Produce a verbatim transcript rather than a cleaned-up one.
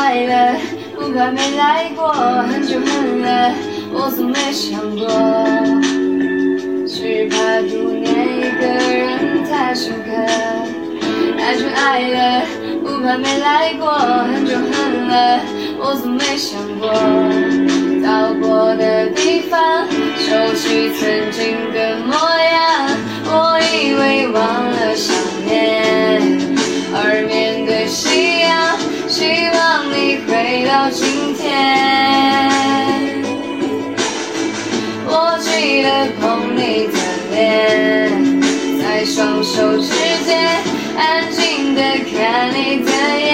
爱了，不怕没来过，恨就恨了，我从没想过，只怕多念一个人太深刻。爱就爱了，不怕没来过，恨就恨了，我从没想过，到过的地方，熟悉曾经的模样，我以为忘了想念，而面对夕阳，希望你回到今天。我记得碰你的脸，在双手之间，安静地看你的眼。